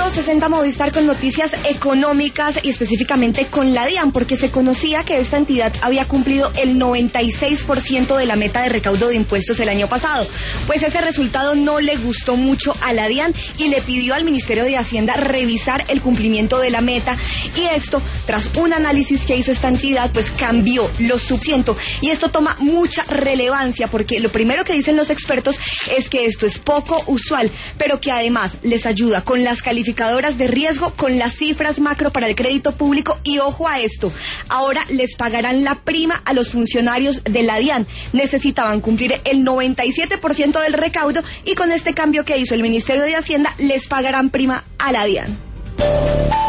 8:60 Movistar con noticias económicas y específicamente con la DIAN, porque se conocía que esta entidad había cumplido el 96% de la meta de recaudo de impuestos el año pasado. Pues ese resultado no le gustó mucho a la DIAN y le pidió al Ministerio de Hacienda revisar el cumplimiento de la meta, y esto, tras un análisis que hizo esta entidad, pues cambió lo suficiente. Y esto toma mucha relevancia porque lo primero que dicen los expertos es que esto es poco usual, pero que además les ayuda con las calificadoras de riesgo, con las cifras macro para el crédito público. Y ojo a esto, ahora les pagarán la prima a los funcionarios de la DIAN. Necesitaban cumplir el 97% del recaudo y con este cambio que hizo el Ministerio de Hacienda les pagarán prima a la DIAN.